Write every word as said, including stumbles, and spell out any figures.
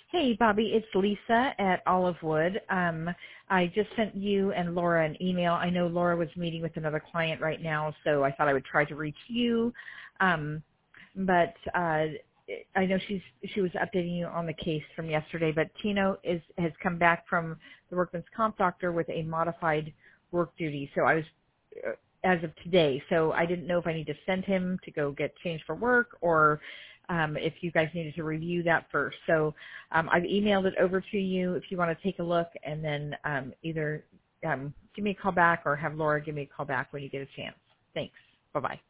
Hey, Bobby, it's Lisa at Olivewood. Um, I just sent you and Laura an email. I know Laura was meeting with another client right now, so I thought I would try to reach you. Um, but uh, I know she's she was updating you on the case from yesterday. But Tino is has come back from the workman's comp doctor with a modified work duty. So I was uh, as of today. So I didn't know if I need to send him to go get changed for work or um, if you guys needed to review that first. So um, I've emailed it over to you if you want to take a look, and then um, either um, give me a call back or have Laura give me a call back when you get a chance. Thanks. Bye-bye.